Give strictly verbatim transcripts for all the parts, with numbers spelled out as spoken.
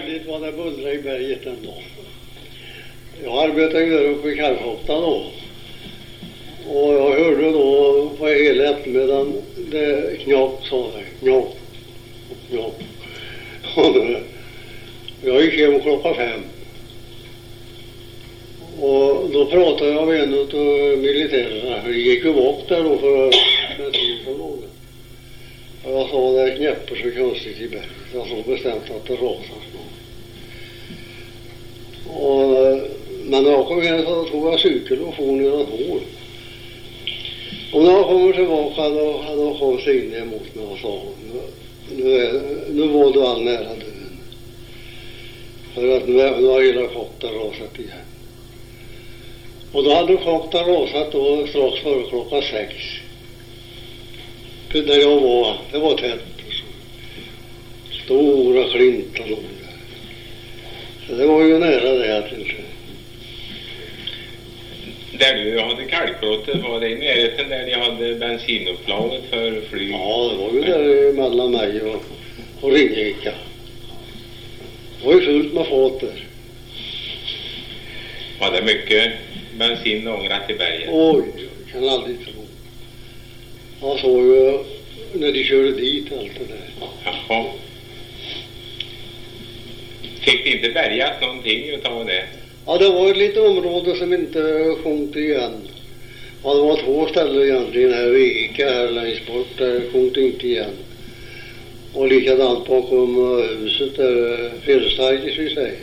väldigt vad det bullrade i berget ändå. Jag arbetade ju där uppe i Karlshotta då. Och jag hörde då på hela eftermiddagen det knap, sa det. Knap. Knap. Jag gick hem klockan fem. Och då pratade jag med en av militärerna. Vi gick ju bort där då för bensinförmågan. Och jag sa det knäpper så konstigt i berget. Jag så bestämt att det rasar. Och, men när jag kom hem så tog jag cykel och for ner ett hål. Och när jag kommer tillbaka då hade jag kommit sig in emot mig och sa nu, är, nu var du all nära döden. För att nu, nu har hela kroppen rasat igen. Och då hade kroppen rasat då strax före klockan sex. Där jag var, det var tätt. Stora klintar låg där. Så det var ju nära det att inte. Där du hade kalkbrottet, var det i närheten där ni hade bensinupplaget för flyg? Ja, det var ju där mellan mig och, och Ringeka. Det var ju fullt med fat där. Var det mycket bensin ångrat i berget? Oj, jag kan aldrig tro. Jag såg ju när de körde dit allt det där. Jaha. Fick ni inte bärgat någonting utav det? Ja, det var ett litet område som inte sjönk igen. Ja, det var två ställen egentligen här vid Eka här längst bort, där sjönk inte igen. Och likadant bakom huset där Fredestarkis vi säger.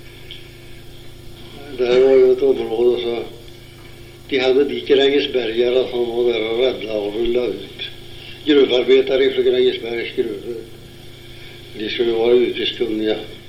Det var ju ett område så de hade Grängesbergare som var där och räddade och rullade ut. Gruvarbetare från Grängesbergs gruvor. De skulle vara yrkeskunniga.